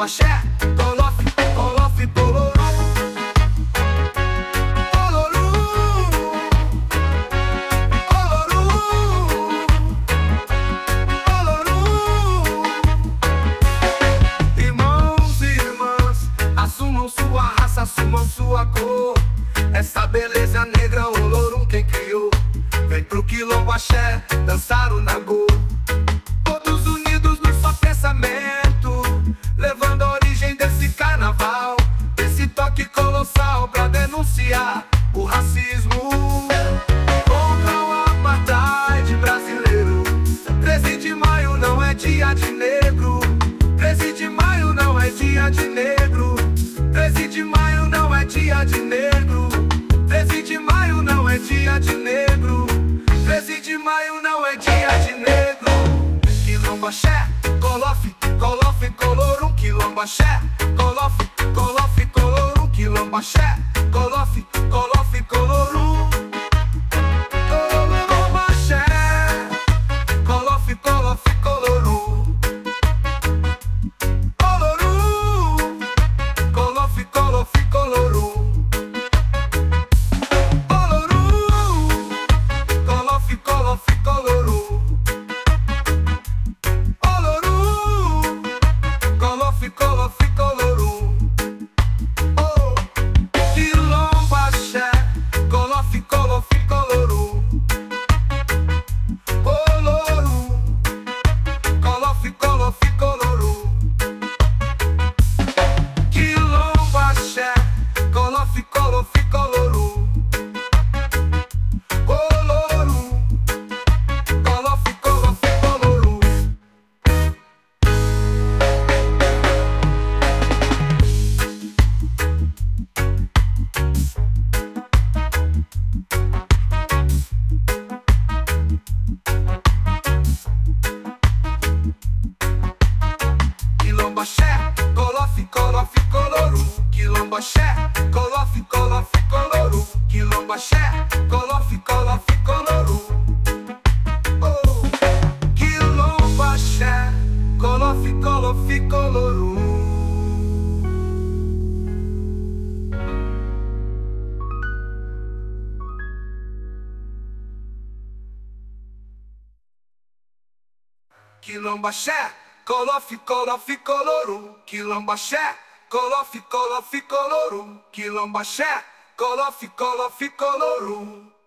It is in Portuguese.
Quilombaxé, colofe, colofe, bolorô. Irmãos e irmãs, assumam sua raça, assumam sua cor. Essa beleza negra, o Olorum quem criou. Vem pro Quilombaxé, dançar o Nagô. Todos unidos no só pensamento, levando a origem desse carnaval, esse toque colossal pra denunciar o racismo contra o apartheid brasileiro. 13 de maio não é dia de negro. 13 de maio não é dia de negro. 13 de maio não é dia de negro. 13 de maio não é dia de negro. 13 de maio não é dia de negro. Quilombaxé, colofe, colofe, colorum. Quilombaxé, colofe, colofe, colorum. Quilombaxé, colofe, colofe, colorum. Quilombaxé, colofe, colofe, colorum. Colorum, colofe, colofe, colorum. Colorum, colofe, colofe, colorum. Colofe, colofe, colorum. Oh, Quilombaxé, colofe, colofe, colorum. Colorum, colofe, colofe, colorum. Quilombaxé, colofe, colofe, colorum. Colorum, colofe, colofe, colorum. Quilombaxé, colofe, colofe, colorum. Quilombaxé, colofe, colofe, colorum. Quilombaxé, colofe, colofe, colorum. Oh, Quilombaxé, colofe, colofe, colorum. Quilombaxé, colofe, colofe, colorum. Quilombaxé, colofe, colofe, colorum. Quilombaxé, colofe, colofe, colorum.